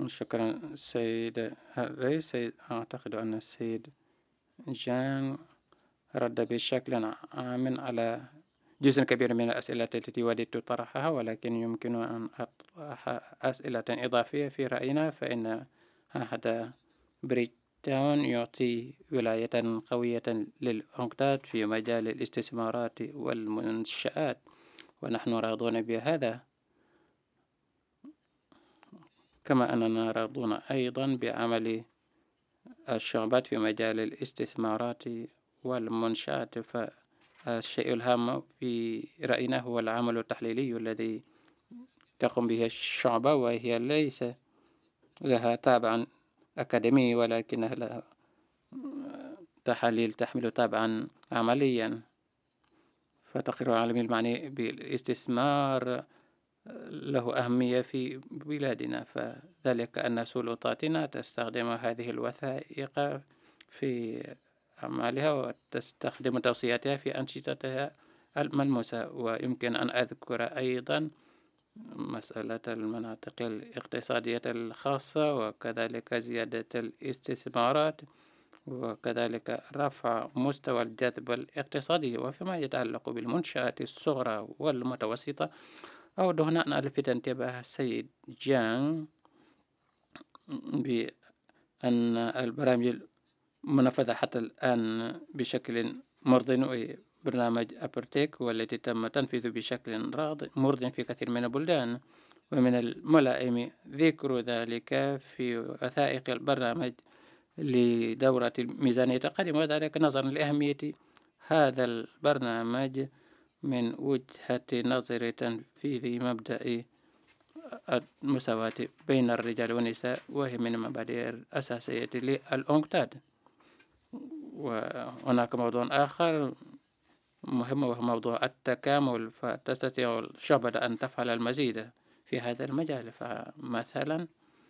شكرا السيد الرئيس. أعتقد أن السيد جان رد بشكل عام على جزء كبير من الأسئلة التي وددت طرحها، ولكن يمكن أن أطرح أسئلة إضافية في رأينا. فإن عهد بريتاون يعطي ولاية قوية للأنكتاد في مجال الاستثمارات والمنشآت، ونحن راضون بهذا، كما أننا راضون أيضا بعمل الشعبات في مجال الاستثمارات والمنشآت. فالشيء الهام في رأينا هو العمل التحليلي الذي تقوم به الشعبة، وهي ليس لها طابعا أكاديمي، ولكنها لها تحاليل تحمل طابعا عمليا. فتقرير العالمي المعني بالاستثمار له أهمية في بلادنا، فذلك أن سلطاتنا تستخدم هذه الوثائق في أعمالها وتستخدم توصياتها في أنشطتها الملموسة. ويمكن أن أذكر أيضا مسألة المناطق الاقتصادية الخاصة، وكذلك زيادة الاستثمارات، وكذلك رفع مستوى الجذب الاقتصادي. وفيما يتعلق بالمنشآت الصغرى والمتوسطة، أود هنا أن ألفت انتباه السيد جان بأن البرامج المنفذة حتى الآن بشكل مرضٍ، برنامج أبرتيك والتي تم تنفيذه بشكل مرضٍ في كثير من البلدان، ومن الملائم ذكر ذلك في وثائق البرنامج لدورة الميزانية القادمة، وذلك نظرا لأهمية هذا البرنامج من وجهة نظر تنفيذ مبدأ المساواة بين الرجال والنساء، وهي من المبادئ الأساسية للأنكتاد. وهناك موضوع آخر مهم وهو موضوع التكامل، فتستطيع الشعب أن تفعل المزيد في هذا المجال. فمثلا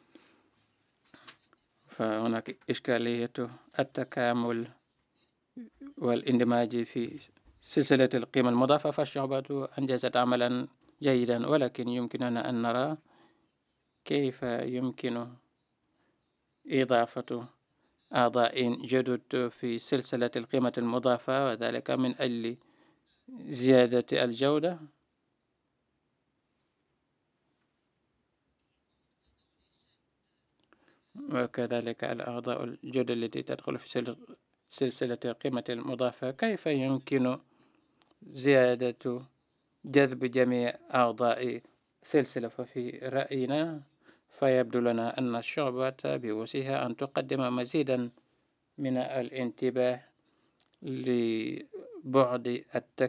فهناك إشكالية التكامل والاندماج في سلسلة القيمة المضافة، فالشعوبات أنجزت عملا جيدا، ولكن يمكننا أن نرى كيف يمكن إضافة أعضاء جدد في سلسلة القيمة المضافة، وذلك من أجل زيادة الجودة وكذلك الأعضاء الجدد التي تدخل في سلسلة القيمة المضافة. كيف يمكن زيادة جذب جميع أعضاء سلسلة؟ ففي رأينا فيبدو لنا أن الشعبة بوسعها أن تقدم مزيدا من الانتباه لبعد